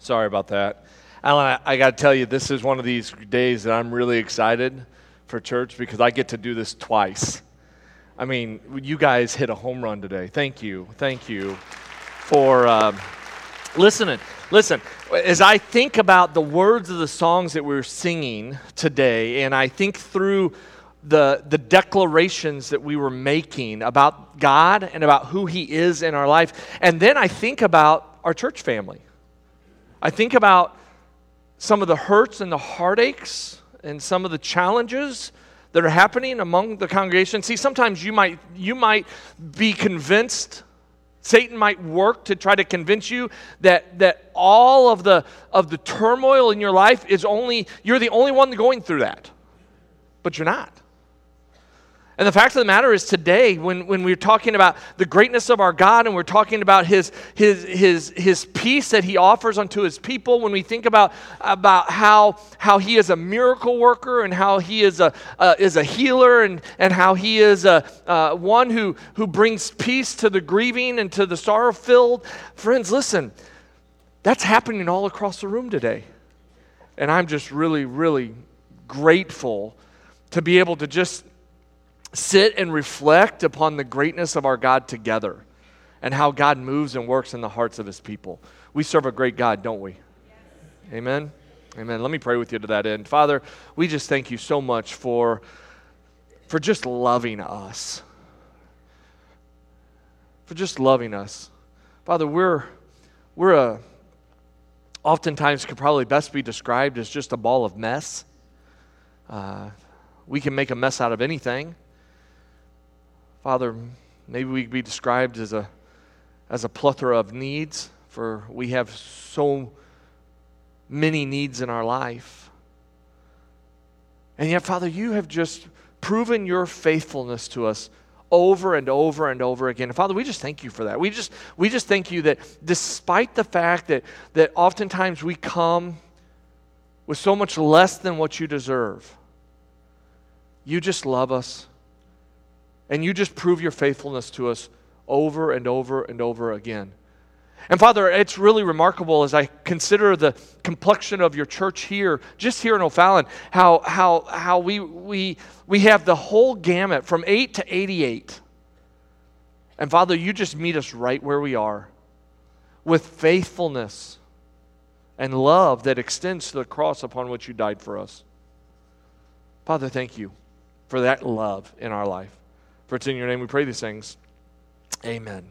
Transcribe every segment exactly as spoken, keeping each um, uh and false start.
Sorry about that. Alan, I, I got to tell you, this is one of these days that I'm really excited for church because I get to do this twice. I mean, you guys hit a home run today. Thank you. Thank you for um, listening. Listen, as I think about the words of the songs that we're singing today, and I think through the the declarations that we were making about God and about who He is in our life, and then I think about our church family. I think about some of the hurts and the heartaches and some of the challenges that are happening among the congregation. See, sometimes you might you might be convinced, Satan might work to try to convince you that that all of the of the turmoil in your life is only, you're the only one going through that. But you're not. And the fact of the matter is today, when, when we're talking about the greatness of our God and we're talking about his, his, his, his peace that He offers unto His people, when we think about, about how, how He is a miracle worker and how He is a, uh, is a healer and, and how He is a, uh, one who, who brings peace to the grieving and to the sorrow-filled, friends, listen, that's happening all across the room today. And I'm just really, really grateful to be able to just sit and reflect upon the greatness of our God together and how God moves and works in the hearts of His people. We serve a great God, don't we? Yes. Amen? Amen. Let me pray with you to that end. Father, we just thank You so much for, for just loving us. For just loving us. Father, we're, we're a, oftentimes could probably best be described as just a ball of mess. Uh, we can make a mess out of anything. Father, maybe we could be described as a as a plethora of needs, for we have so many needs in our life. And yet, Father, You have just proven Your faithfulness to us over and over and over again. And Father, we just thank You for that. We just we just thank You that despite the fact that that oftentimes we come with so much less than what You deserve, You just love us. And You just prove Your faithfulness to us over and over and over again. And Father, it's really remarkable as I consider the complexion of Your church here, just here in O'Fallon, how how how we we we have the whole gamut from eight to eighty-eight. And Father, You just meet us right where we are with faithfulness and love that extends to the cross upon which You died for us. Father, thank You for that love in our life. For it's in Your name we pray these things. Amen.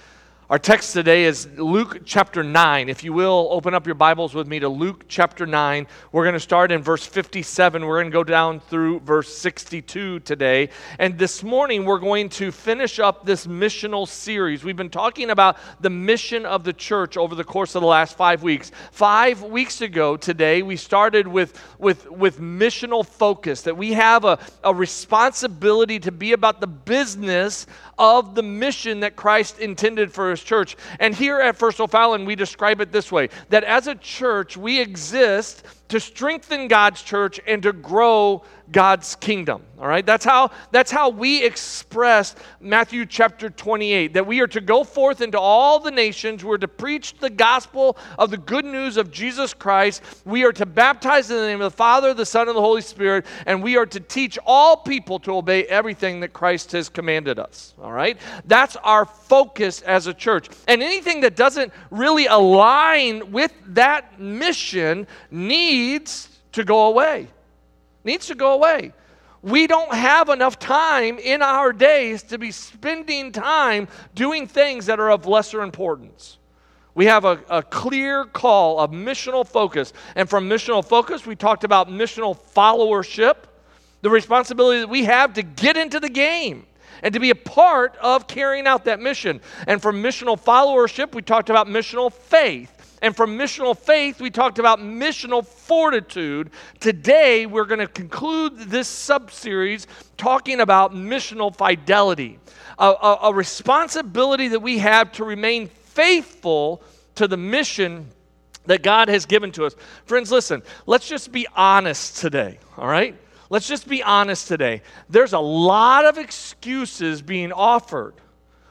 Our text today is Luke chapter nine. If you will, open up your Bibles with me to Luke chapter nine. We're going to start in verse fifty-seven. We're going to go down through verse sixty-two today. And this morning, we're going to finish up this missional series. We've been talking about the mission of the church over the course of the last five weeks. Five weeks ago today, we started with, with, with missional focus, that we have a, a responsibility to be about the business of the mission that Christ intended for His church. And here at First O'Fallon, we describe it this way, that as a church, we exist to strengthen God's church and to grow God's kingdom. All right? That's how, that's how we express Matthew chapter twenty-eight, that we are to go forth into all the nations. We're to preach the gospel of the good news of Jesus Christ. We are to baptize in the name of the Father, the Son, and the Holy Spirit, and we are to teach all people to obey everything that Christ has commanded us. All right? That's our focus as a church. And anything that doesn't really align with that mission needs to go away. Needs to go away. We don't have enough time in our days to be spending time doing things that are of lesser importance. We have a, a clear call of missional focus. And from missional focus, we talked about missional followership, the responsibility that we have to get into the game and to be a part of carrying out that mission. And from missional followership, we talked about missional faith. And from missional faith, we talked about missional fortitude. Today, we're going to conclude this sub-series talking about missional fidelity, a, a, a responsibility that we have to remain faithful to the mission that God has given to us. Friends, listen, let's just be honest today, all right? Let's just be honest today. There's a lot of excuses being offered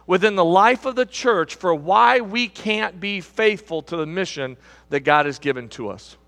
within the life of the church for why we can't be faithful to the mission that God has given to us.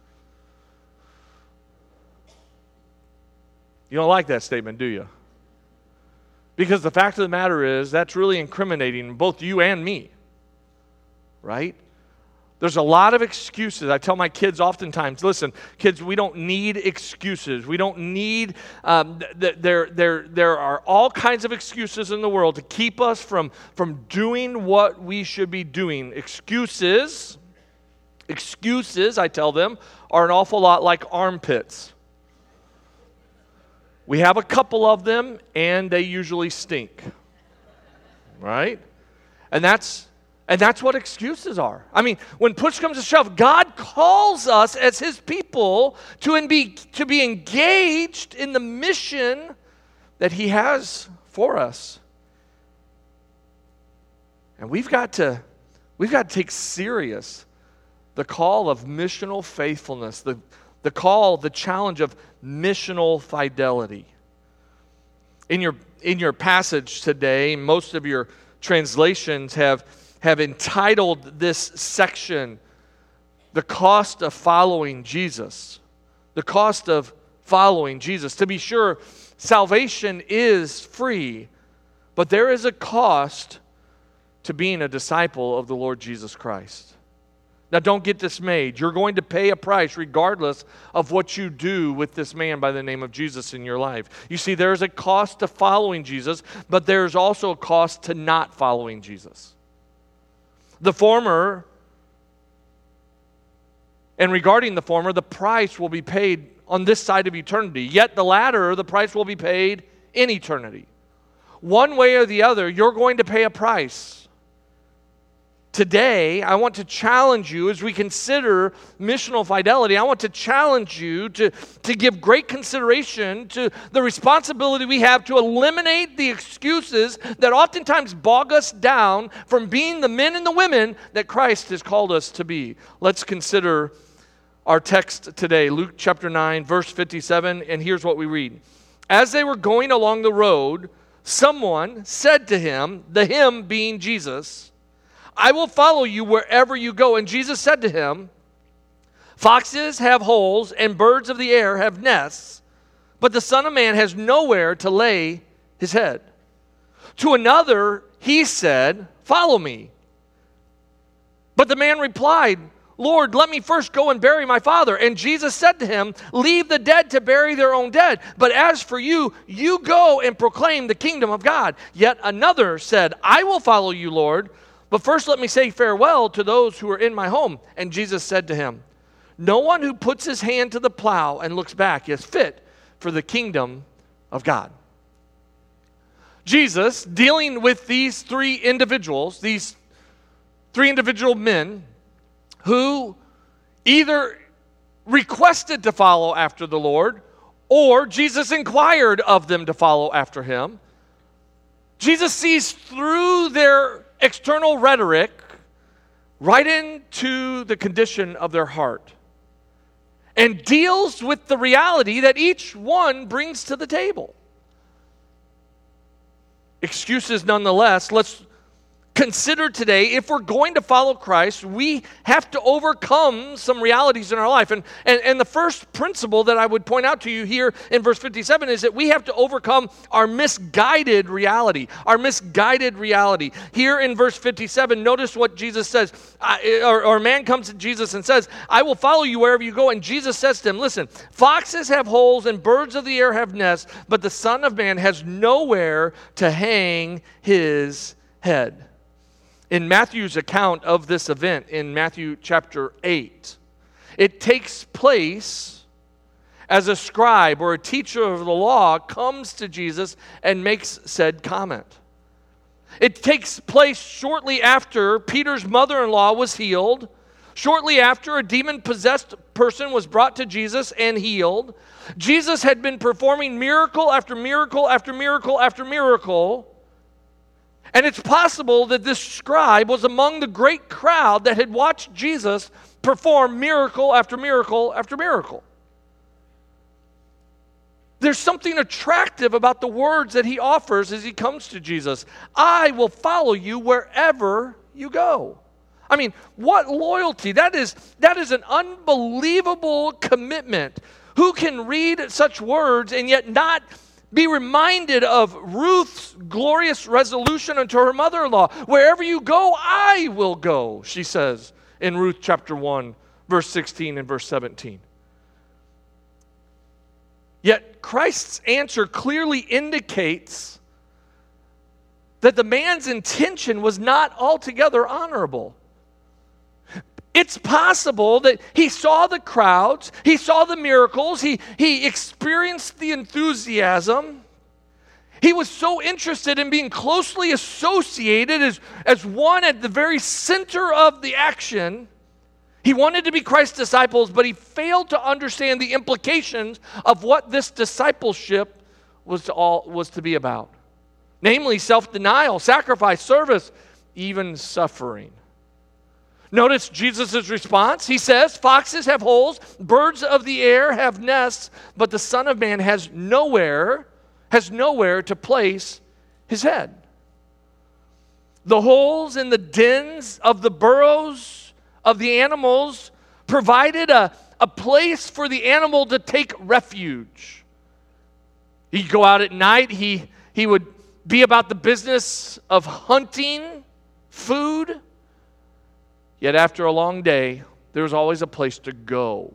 You don't like that statement, do you? Because the fact of the matter is, that's really incriminating both you and me, right? There's a lot of excuses. I tell my kids oftentimes, listen, kids, we don't need excuses. We don't need, um, th- there, there, there are all kinds of excuses in the world to keep us from, from doing what we should be doing. Excuses, excuses, I tell them, are an awful lot like armpits. We have a couple of them, and they usually stink, right? And that's And that's what excuses are. I mean, when push comes to shove, God calls us as His people to be, to be engaged in the mission that He has for us. And we've got to, we've got to take serious the call of missional faithfulness, the, the call, the challenge of missional fidelity. In your, in your passage today, most of your translations have have entitled this section, The Cost of Following Jesus. The cost of following Jesus. To be sure, salvation is free, but there is a cost to being a disciple of the Lord Jesus Christ. Now, don't get dismayed. You're going to pay a price regardless of what you do with this man by the name of Jesus in your life. You see, there's a cost to following Jesus, but there's also a cost to not following Jesus. The former, and regarding the former, the price will be paid on this side of eternity. Yet the latter, the price will be paid in eternity. One way or the other, you're going to pay a price. Today, I want to challenge you as we consider missional fidelity. I want to challenge you to, to give great consideration to the responsibility we have to eliminate the excuses that oftentimes bog us down from being the men and the women that Christ has called us to be. Let's consider our text today, Luke chapter nine, verse fifty-seven, and here's what we read. As they were going along the road, someone said to him, the him being Jesus, I will follow you wherever you go. And Jesus said to him, foxes have holes and birds of the air have nests, but the Son of Man has nowhere to lay his head. To another he said, follow me. But the man replied, Lord, let me first go and bury my father. And Jesus said to him, leave the dead to bury their own dead. But as for you, you go and proclaim the kingdom of God. Yet another said, I will follow you, Lord, but first let me say farewell to those who are in my home. And Jesus said to him, no one who puts his hand to the plow and looks back is fit for the kingdom of God. Jesus, dealing with these three individuals, these three individual men who either requested to follow after the Lord or Jesus inquired of them to follow after him. Jesus sees through their external rhetoric right into the condition of their heart and deals with the reality that each one brings to the table. Excuses nonetheless. Let's consider today, if we're going to follow Christ, we have to overcome some realities in our life. And, and, and the first principle that I would point out to you here in verse fifty-seven is that we have to overcome our misguided reality. Our misguided reality. Here in verse fifty-seven, notice what Jesus says. I, or, or a man comes to Jesus and says, I will follow you wherever you go. And Jesus says to him, listen, foxes have holes and birds of the air have nests, but the Son of Man has nowhere to hang his head. In Matthew's account of this event, in Matthew chapter eight, it takes place as a scribe or a teacher of the law comes to Jesus and makes said comment. It takes place shortly after Peter's mother-in-law was healed, shortly after a demon-possessed person was brought to Jesus and healed. Jesus had been performing miracle after miracle after miracle after miracle. And it's possible that this scribe was among the great crowd that had watched Jesus perform miracle after miracle after miracle. There's something attractive about the words that he offers as he comes to Jesus. I will follow you wherever you go. I mean, what loyalty. That is, that is an unbelievable commitment. Who can read such words and yet not be reminded of Ruth's glorious resolution unto her mother-in-law? Wherever you go, I will go, she says in Ruth chapter one, verse sixteen and verse seventeen. Yet Christ's answer clearly indicates that the man's intention was not altogether honorable. It's possible that he saw the crowds, he saw the miracles, he, he experienced the enthusiasm. He was so interested in being closely associated as, as one at the very center of the action. He wanted to be Christ's disciples, but he failed to understand the implications of what this discipleship was to, all, was to be about. Namely, self-denial, sacrifice, service, even suffering. Notice Jesus' response. He says, foxes have holes, birds of the air have nests, but the Son of Man has nowhere, has nowhere to place his head. The holes in the dens of the burrows of the animals provided a, a place for the animal to take refuge. He'd go out at night. He, he would be about the business of hunting food. Yet after a long day, there was always a place to go.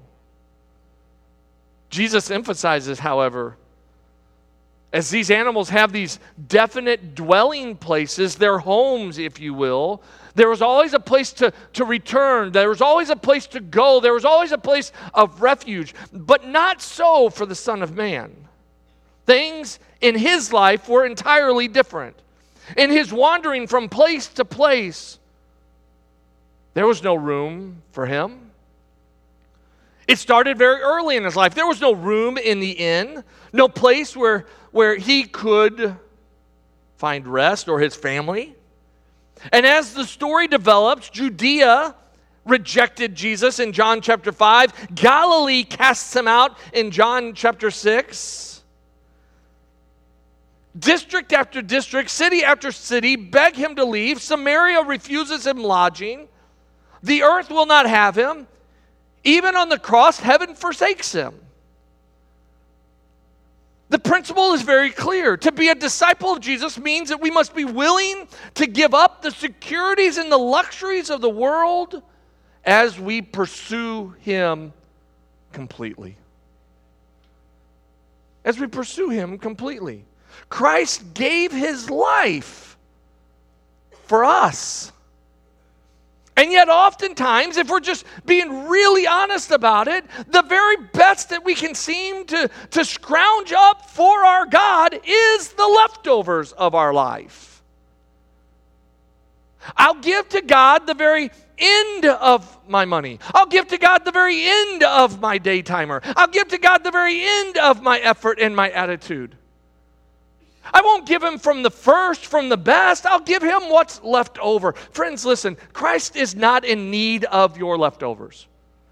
Jesus emphasizes, however, as these animals have these definite dwelling places, their homes, if you will, there was always a place to, to return. There was always a place to go. There was always a place of refuge. But not so for the Son of Man. Things in his life were entirely different. In his wandering from place to place, there was no room for him. It started very early in his life. There was no room in the inn, no place where, where he could find rest or his family. And as the story develops, Judea rejected Jesus in John chapter five. Galilee casts him out in John chapter six. District after district, city after city beg him to leave. Samaria refuses him lodging. The earth will not have him. Even on the cross, heaven forsakes him. The principle is very clear. To be a disciple of Jesus means that we must be willing to give up the securities and the luxuries of the world as we pursue him completely. As we pursue him completely. Christ gave his life for us. And yet oftentimes, if we're just being really honest about it, the very best that we can seem to, to scrounge up for our God is the leftovers of our life. I'll give to God the very end of my money. I'll give to God the very end of my daytimer. I'll give to God the very end of my effort and my attitude. I won't give him from the first, from the best. I'll give him what's left over. Friends, listen, Christ is not in need of your leftovers.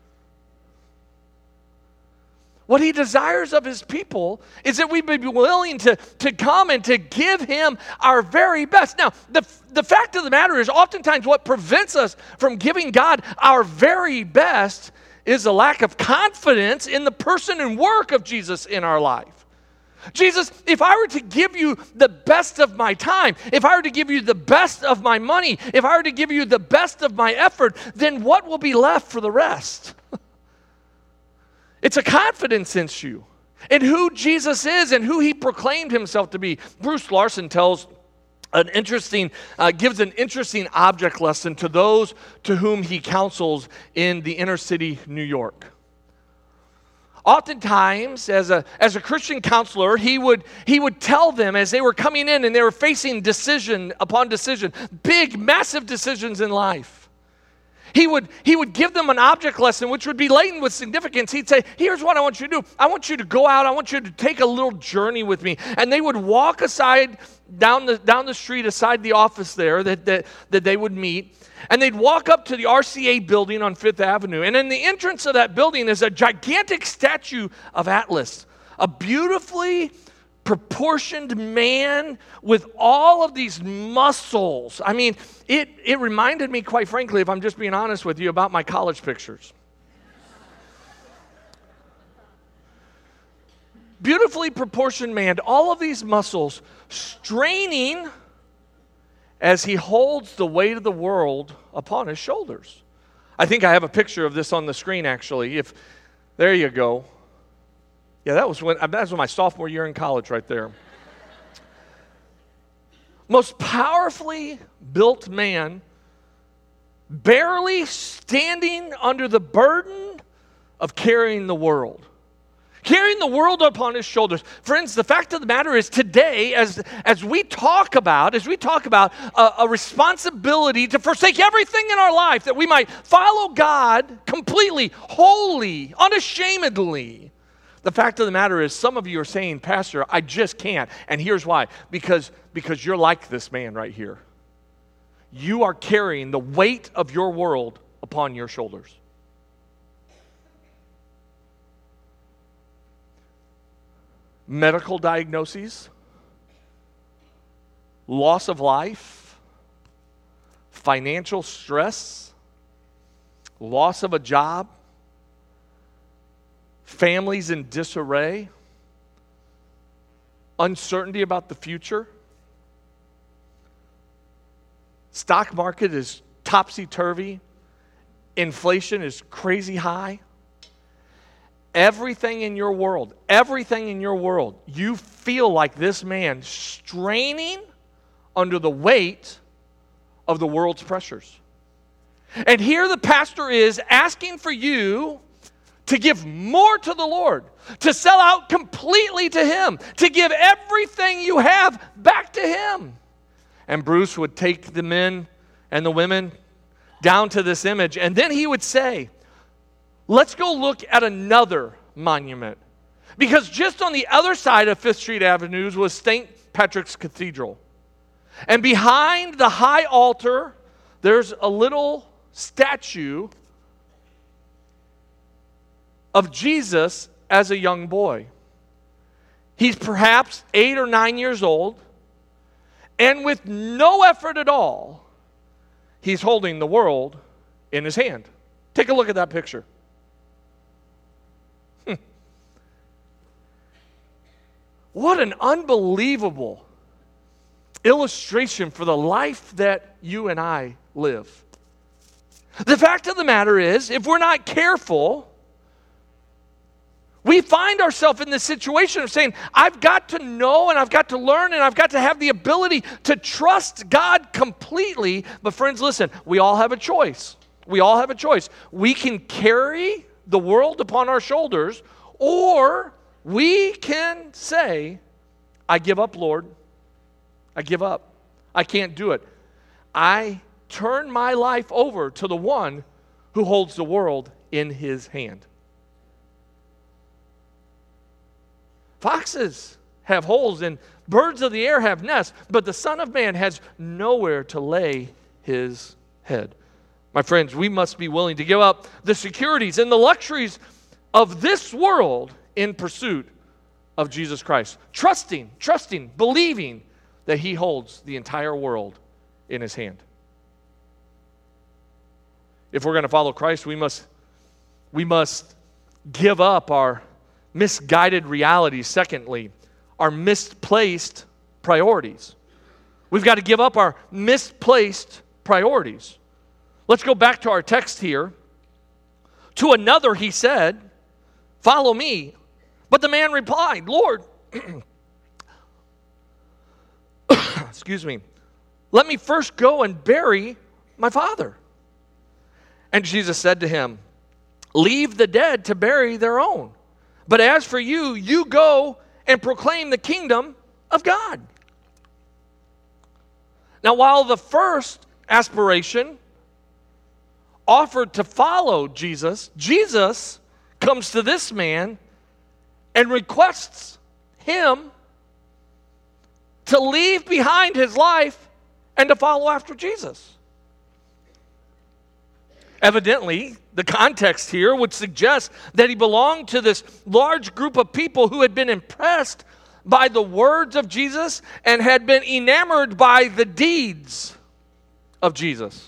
What he desires of his people is that we be willing to, to come and to give him our very best. Now, the, the fact of the matter is, oftentimes what prevents us from giving God our very best is a lack of confidence in the person and work of Jesus in our life. Jesus, if I were to give you the best of my time, if I were to give you the best of my money, if I were to give you the best of my effort, then what will be left for the rest? It's a confidence issue in who Jesus is and who he proclaimed himself to be. Bruce Larson tells an interesting, uh, gives an interesting object lesson to those to whom he counsels in the inner city, New York. Oftentimes, as a, as a Christian counselor, he would, he would tell them as they were coming in and they were facing decision upon decision, big, massive decisions in life. He would, he would give them an object lesson which would be laden with significance. He'd say, here's what I want you to do. I want you to go out. I want you to take a little journey with me. And they would walk aside down the, down the street aside the office there that, that, that they would meet. And they'd walk up to the R C A building on Fifth Avenue. And in the entrance of that building is a gigantic statue of Atlas, a beautifully proportioned man with all of these muscles. I mean, it, it reminded me, quite frankly, if I'm just being honest with you, about my college pictures. Beautifully proportioned man, all of these muscles straining as he holds the weight of the world upon his shoulders. I think I have a picture of this on the screen, actually. If there you go. Yeah, that was when that was my sophomore year in college right there. Most powerfully built man, barely standing under the burden of carrying the world. Carrying the world upon his shoulders. Friends, the fact of the matter is today, as, as we talk about, as we talk about a, a responsibility to forsake everything in our life that we might follow God completely, wholly, unashamedly. The fact of the matter is some of you are saying, Pastor, I just can't. And here's why. Because, because you're like this man right here. You are carrying the weight of your world upon your shoulders. Medical diagnoses, loss of life, financial stress, loss of a job, families in disarray, uncertainty about the future. Stock market is topsy-turvy. Inflation is crazy high. Everything in your world, everything in your world, you feel like this man straining under the weight of the world's pressures. And here the pastor is asking for you to give more to the Lord, to sell out completely to Him, to give everything you have back to Him. And Bruce would take the men and the women down to this image, and then he would say, let's go look at another monument. Because just on the other side of Fifth Street Avenue was Saint Patrick's Cathedral. And behind the high altar, there's a little statue of Jesus as a young boy. He's perhaps eight or nine years old, and with no effort at all, he's holding the world in his hand. Take a look at that picture. What an unbelievable illustration for the life that you and I live. The fact of the matter is, if we're not careful, we find ourselves in this situation of saying, I've got to know and I've got to learn and I've got to have the ability to trust God completely. But friends, listen, we all have a choice. We all have a choice. We can carry the world upon our shoulders, or we can say, I give up, Lord. I give up. I can't do it. I turn my life over to the one who holds the world in his hand. Foxes have holes and birds of the air have nests, but the Son of Man has nowhere to lay his head. My friends, we must be willing to give up the securities and the luxuries of this world in pursuit of Jesus Christ. Trusting, trusting, believing that He holds the entire world in His hand. If we're going to follow Christ, we must, we must give up our misguided realities. Secondly, our misplaced priorities. We've got to give up our misplaced priorities. Let's go back to our text here. To another he said, follow me. But the man replied, Lord, excuse me, let me first go and bury my father. And Jesus said to him, leave the dead to bury their own. But as for you, you go and proclaim the kingdom of God. Now, while the first aspiration offered to follow Jesus, Jesus comes to this man and requests him to leave behind his life and to follow after Jesus. Evidently, the context here would suggest that he belonged to this large group of people who had been impressed by the words of Jesus and had been enamored by the deeds of Jesus.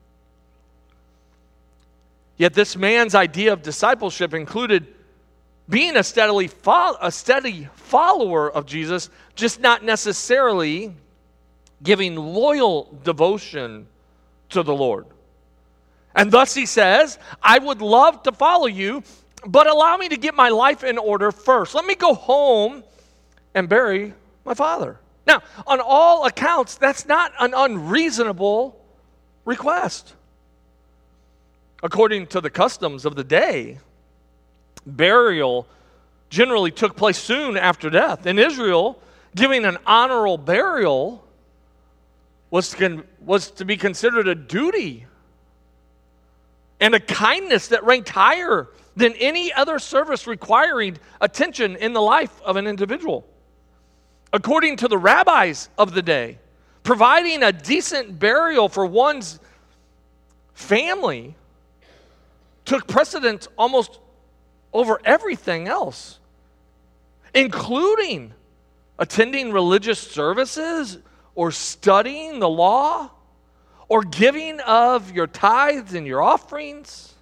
Yet this man's idea of discipleship included being a steadily fo- a steady follower of Jesus, just not necessarily giving loyal devotion to the Lord. And thus he says, I would love to follow you, but allow me to get my life in order first. Let me go home and bury my father. Now, on all accounts, that's not an unreasonable request. According to the customs of the day, burial generally took place soon after death. In Israel, giving an honorable burial was to, con- was to be considered a duty and a kindness that ranked higher than any other service requiring attention in the life of an individual. According to the rabbis of the day, providing a decent burial for one's family took precedence almost over everything else, including attending religious services or studying the law or giving of your tithes and your offerings.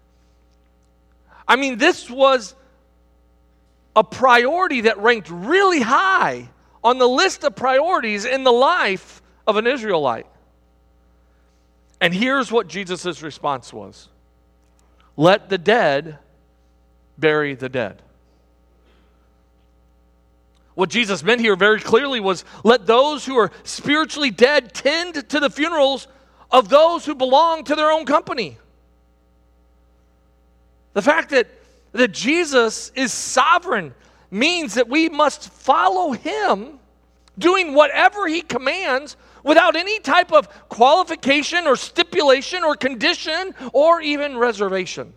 I mean, this was a priority that ranked really high on the list of priorities in the life of an Israelite. And here's what Jesus' response was. Let the dead bury the dead. What Jesus meant here very clearly was let those who are spiritually dead tend to the funerals of those who belong to their own company. The fact that, that Jesus is sovereign means that we must follow him, doing whatever he commands without any type of qualification or stipulation or condition or even reservation.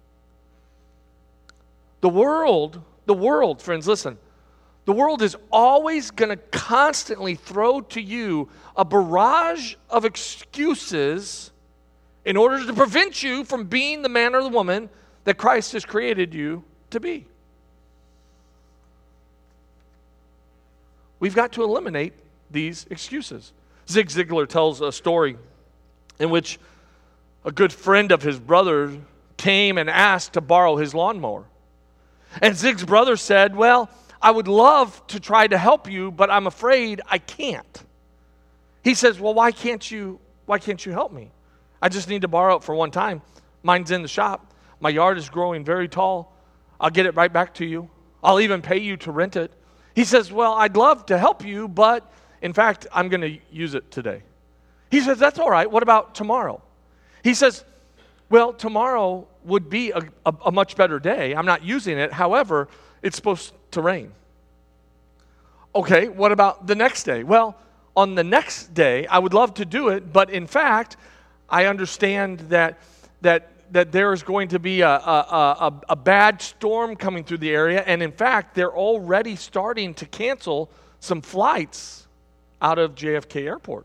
The world, the world, friends, listen, the world is always going to constantly throw to you a barrage of excuses in order to prevent you from being the man or the woman that Christ has created you to be. We've got to eliminate these excuses. Zig Ziglar tells a story in which a good friend of his brother came and asked to borrow his lawnmower. And Zig's brother said, well, I would love to try to help you, but I'm afraid I can't. He says, well, why can't you, why can't you help me? I just need to borrow it for one time. Mine's in the shop. My yard is growing very tall. I'll get it right back to you. I'll even pay you to rent it. He says, well, I'd love to help you, but in fact, I'm going to use it today. He says, that's all right. What about tomorrow? He says, well, tomorrow would be a, a, a much better day. I'm not using it. However, it's supposed to rain. Okay, what about the next day? Well, on the next day, I would love to do it, but in fact, I understand that that that there is going to be a, a, a, a bad storm coming through the area, and in fact, they're already starting to cancel some flights out of J F K Airport.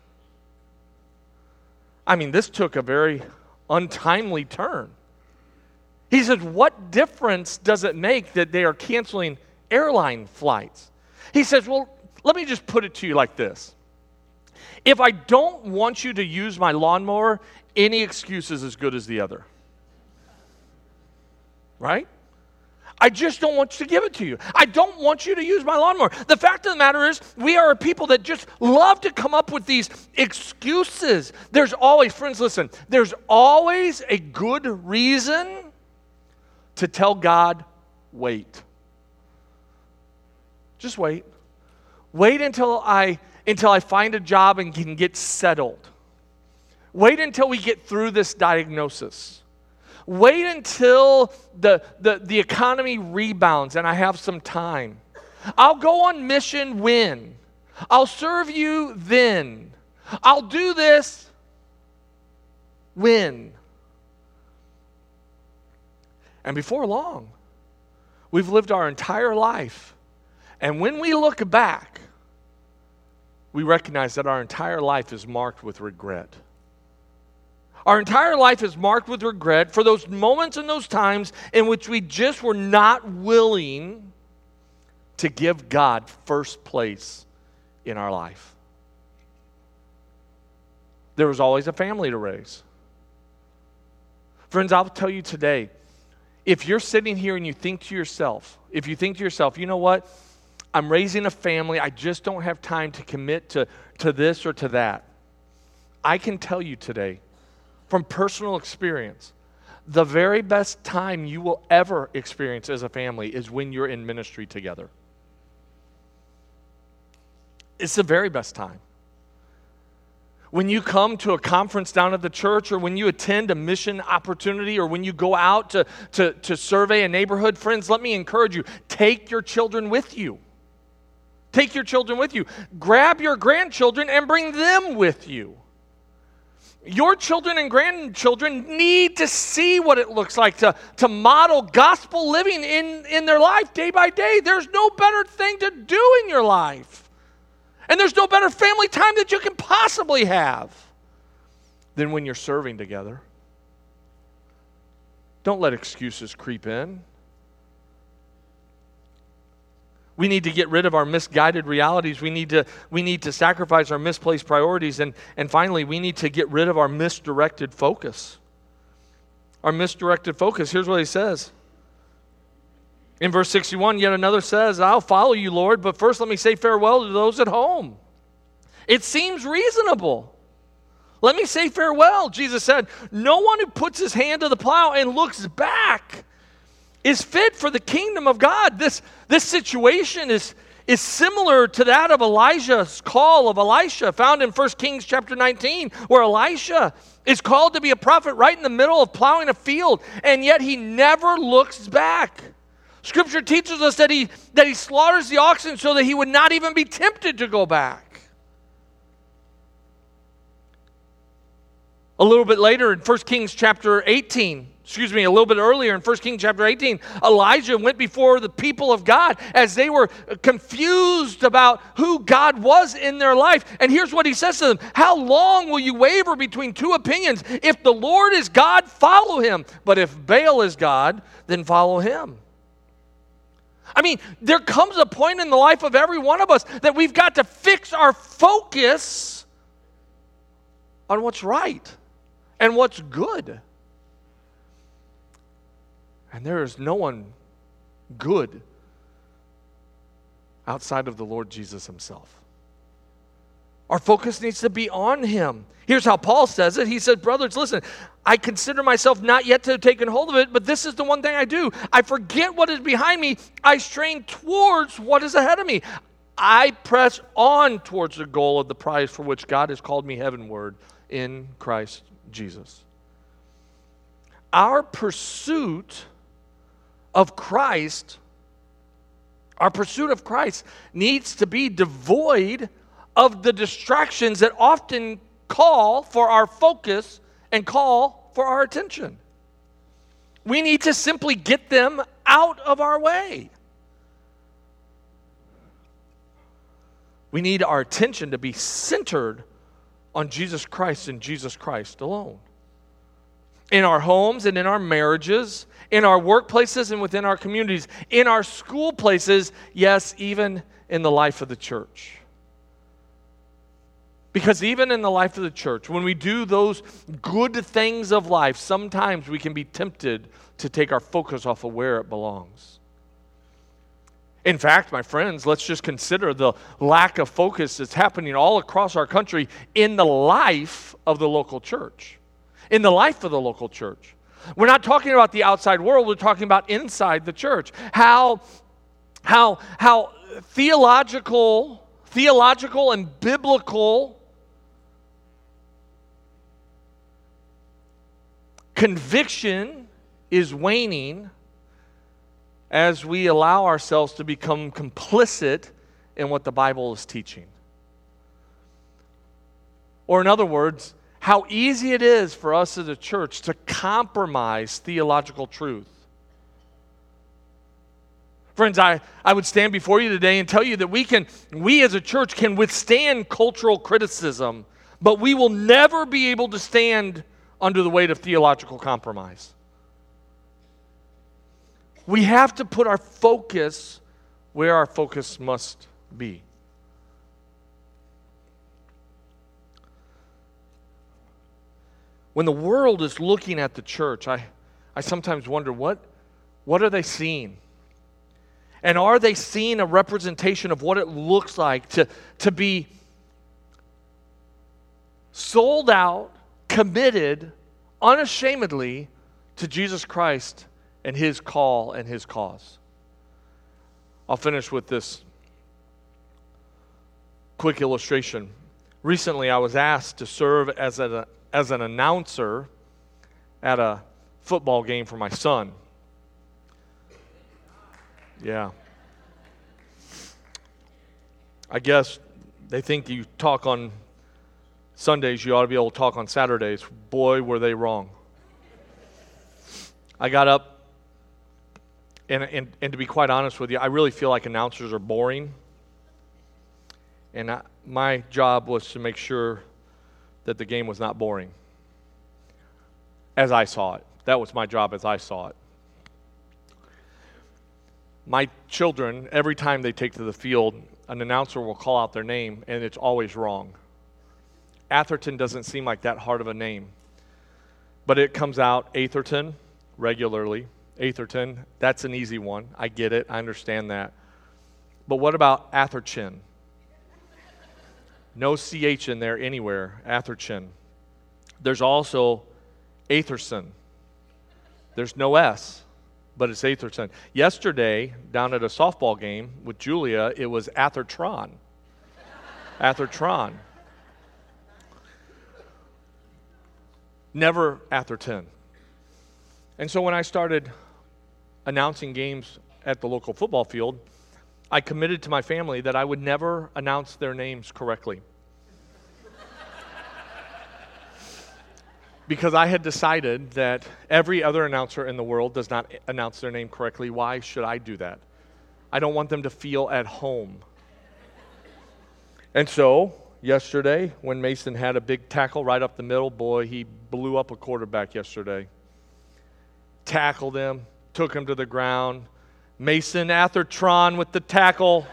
I mean, this took a very untimely turn. He said, what difference does it make that they are canceling airline flights? He says, well, let me just put it to you like this. If I don't want you to use my lawnmower, any excuse is as good as the other. Right? I just don't want to give it to you. I don't want you to use my lawnmower. The fact of the matter is, we are a people that just love to come up with these excuses. There's always, friends, listen, there's always a good reason to tell God, wait. Just wait. Wait until I until I find a job and can get settled. Wait until we get through this diagnosis. Wait until the, the, the economy rebounds and I have some time. I'll go on mission when. I'll serve you then. I'll do this when. And before long, we've lived our entire life. And when we look back, we recognize that our entire life is marked with regret. Our entire life is marked with regret for those moments and those times in which we just were not willing to give God first place in our life. There was always a family to raise. Friends, I'll tell you today, if you're sitting here and you think to yourself, if you think to yourself, you know what, I'm raising a family, I just don't have time to commit to, to this or to that. I can tell you today, from personal experience, the very best time you will ever experience as a family is when you're in ministry together. It's the very best time. When you come to a conference down at the church, or when you attend a mission opportunity, or when you go out to, to, to survey a neighborhood, friends, let me encourage you, take your children with you. Take your children with you. Grab your grandchildren and bring them with you. Your children and grandchildren need to see what it looks like to, to model gospel living in, in their life day by day. There's no better thing to do in your life. And there's no better family time that you can possibly have than when you're serving together. Don't let excuses creep in. We need to get rid of our misguided realities. We need to, we need to sacrifice our misplaced priorities. And, and finally, we need to get rid of our misdirected focus. Our misdirected focus. Here's what he says. In verse sixty-one, yet another says, I'll follow you, Lord, but first let me say farewell to those at home. It seems reasonable. Let me say farewell. Jesus said, no one who puts his hand to the plow and looks back is fit for the kingdom of God. This, this situation is, is similar to that of Elijah's call of Elisha, found in First Kings chapter nineteen, where Elisha is called to be a prophet right in the middle of plowing a field, and yet he never looks back. Scripture teaches us that he, that he slaughters the oxen so that he would not even be tempted to go back. A little bit later in First Kings chapter eighteen, excuse me, a little bit earlier in First Kings chapter eighteen, Elijah went before the people of God as they were confused about who God was in their life. And here's what he says to them: how long will you waver between two opinions? If the Lord is God, follow him. But if Baal is God, then follow him. I mean, there comes a point in the life of every one of us that we've got to fix our focus on what's right and what's good. And there is no one good outside of the Lord Jesus himself. Our focus needs to be on him. Here's how Paul says it. He said, brothers, listen, I consider myself not yet to have taken hold of it, but this is the one thing I do. I forget what is behind me. I strain towards what is ahead of me. I press on towards the goal of the prize for which God has called me heavenward in Christ Jesus. Our pursuit of Christ, our pursuit of Christ needs to be devoid of the distractions that often call for our focus and call for our attention. We need to simply get them out of our way. We need our attention to be centered on Jesus Christ and Jesus Christ alone. In our homes and in our marriages, in our workplaces and within our communities, in our school places, yes, even in the life of the church. Because even in the life of the church, when we do those good things of life, sometimes we can be tempted to take our focus off of where it belongs. In fact, my friends, let's just consider the lack of focus that's happening all across our country in the life of the local church. In the life of the local church. We're not talking about the outside world, we're talking about inside the church. How, how, how theological, theological and biblical conviction is waning as we allow ourselves to become complicit in what the Bible is teaching. Or in other words, how easy it is for us as a church to compromise theological truth. Friends, I, I would stand before you today and tell you that we can, we as a church can withstand cultural criticism, but we will never be able to stand under the weight of theological compromise. We have to put our focus where our focus must be. When the world is looking at the church, I, I sometimes wonder, what, what are they seeing? And are they seeing a representation of what it looks like to, to be sold out, committed, unashamedly to Jesus Christ and His call and His cause? I'll finish with this quick illustration. Recently, I was asked to serve as a as an announcer at a football game for my son. Yeah. I guess they think you talk on Sundays, you ought to be able to talk on Saturdays. Boy, were they wrong. I got up, and, and, and to be quite honest with you, I really feel like announcers are boring. And I, my job was to make sure that the game was not boring, as I saw it. That was my job as I saw it. My children, every time they take to the field, an announcer will call out their name, and it's always wrong. Atherton doesn't seem like that hard of a name, but it comes out Atherton regularly. Atherton, that's an easy one. I get it. I understand that. But what about Atherchin? No C H in there anywhere, Atherchin. There's also Atherson. There's no S, but it's Atherton. Yesterday, down at a softball game with Julia, it was Athertron. Athertron. Never Atherton. And so when I started announcing games at the local football field, I committed to my family that I would never announce their names correctly. Because I had decided that every other announcer in the world does not announce their name correctly. Why should I do that? I don't want them to feel at home. And so, yesterday, when Mason had a big tackle right up the middle, boy, he blew up a quarterback yesterday. Tackled him, took him to the ground. Mason Athertron with the tackle.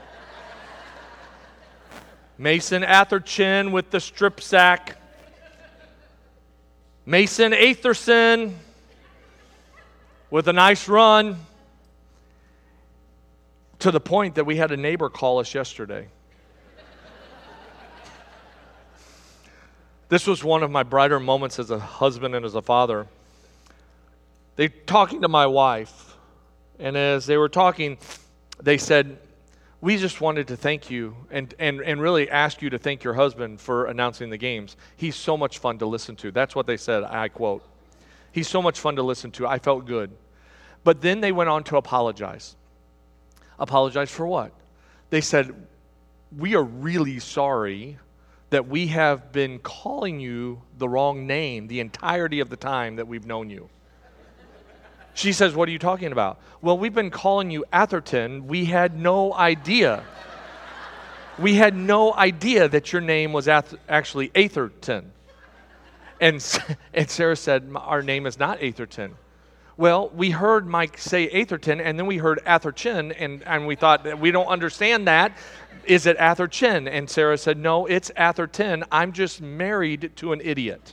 Mason Atherchin with the strip sack. Mason Atherson with a nice run, to the point that we had a neighbor call us yesterday. This was one of my brighter moments as a husband and as a father. They talking to my wife, and as they were talking, they said, we just wanted to thank you and, and, and really ask you to thank your husband for announcing the games. He's so much fun to listen to. That's what they said, I quote. He's so much fun to listen to. I felt good. But then they went on to apologize. Apologize for what? They said, we are really sorry that we have been calling you the wrong name the entirety of the time that we've known you. She says, what are you talking about? Well, we've been calling you Atherton. We had no idea. We had no idea that your name was Ath- actually Atherton. And, and Sarah said, our name is not Atherton. Well, we heard Mike say Atherton, and then we heard Atherchin, and, and we thought, we don't understand that. Is it Atherchin? And Sarah said, no, it's Atherton. I'm just married to an idiot.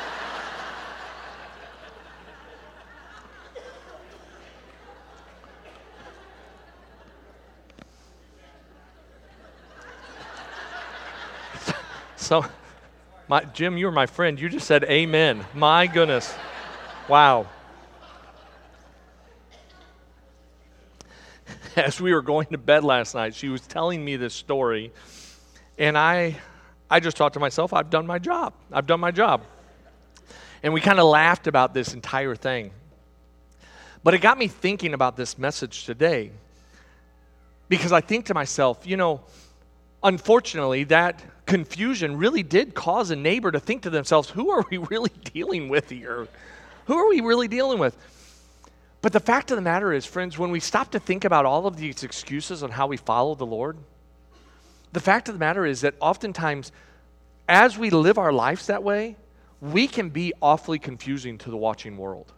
So, my, Jim, you're my friend. You just said amen. My goodness. Wow. As we were going to bed last night, she was telling me this story, and I I just thought to myself, I've done my job. I've done my job. And we kind of laughed about this entire thing. But it got me thinking about this message today, because I think to myself, you know, unfortunately, that confusion really did cause a neighbor to think to themselves, who are we really dealing with here? Who are we really dealing with? But the fact of the matter is, friends, when we stop to think about all of these excuses on how we follow the Lord, the fact of the matter is that oftentimes, as we live our lives that way, we can be awfully confusing to the watching world.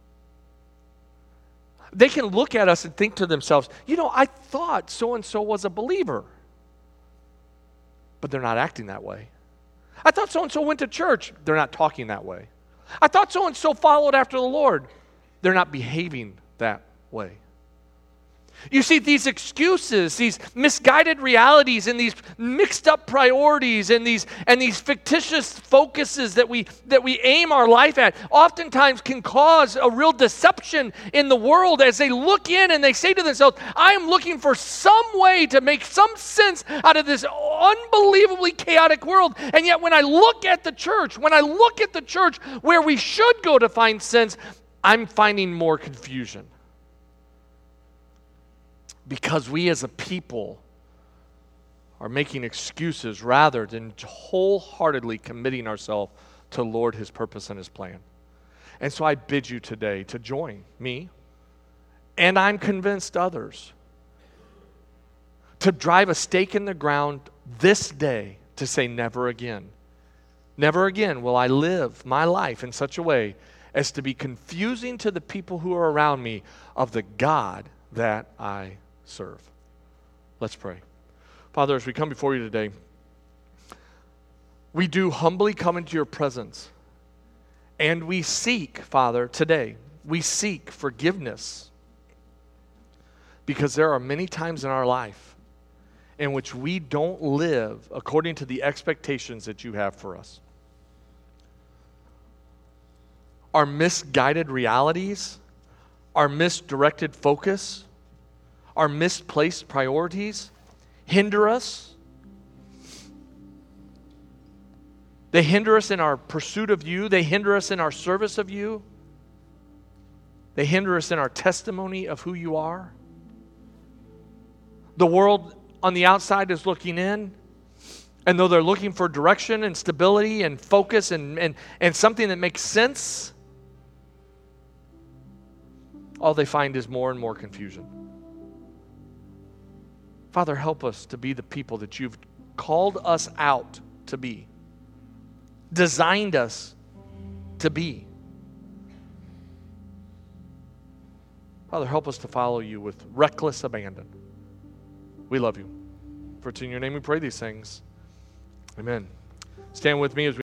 They can look at us and think to themselves, you know, I thought so-and-so was a believer. But they're not acting that way. I thought so-and-so went to church. They're not talking that way. I thought so-and-so followed after the Lord. They're not behaving that way. You see, these excuses, these misguided realities, and these mixed up priorities, and these and these fictitious focuses that we that we aim our life at, oftentimes can cause a real deception in the world as they look in and they say to themselves, I am looking for some way to make some sense out of this unbelievably chaotic world. And yet when I look at the church, when I look at the church where we should go to find sense, I'm finding more confusion. Because we as a people are making excuses rather than wholeheartedly committing ourselves to Lord, His purpose and His plan. And so I bid you today to join me, and I'm convinced others, to drive a stake in the ground this day to say never again. Never again will I live my life in such a way as to be confusing to the people who are around me of the God that I serve. Let's pray. Father, as we come before you today, we do humbly come into your presence, and we seek, Father, today, we seek forgiveness, because there are many times in our life in which we don't live according to the expectations that you have for us. Our misguided realities, our misdirected focus, our misplaced priorities hinder us. They hinder us in our pursuit of you. They hinder us in our service of you. They hinder us in our testimony of who you are. The world on the outside is looking in, and though they're looking for direction and stability and focus and, and, and something that makes sense, all they find is more and more confusion. Father, help us to be the people that you've called us out to be, designed us to be. Father, help us to follow you with reckless abandon. We love you. For it's in your name we pray these things. Amen. Stand with me as we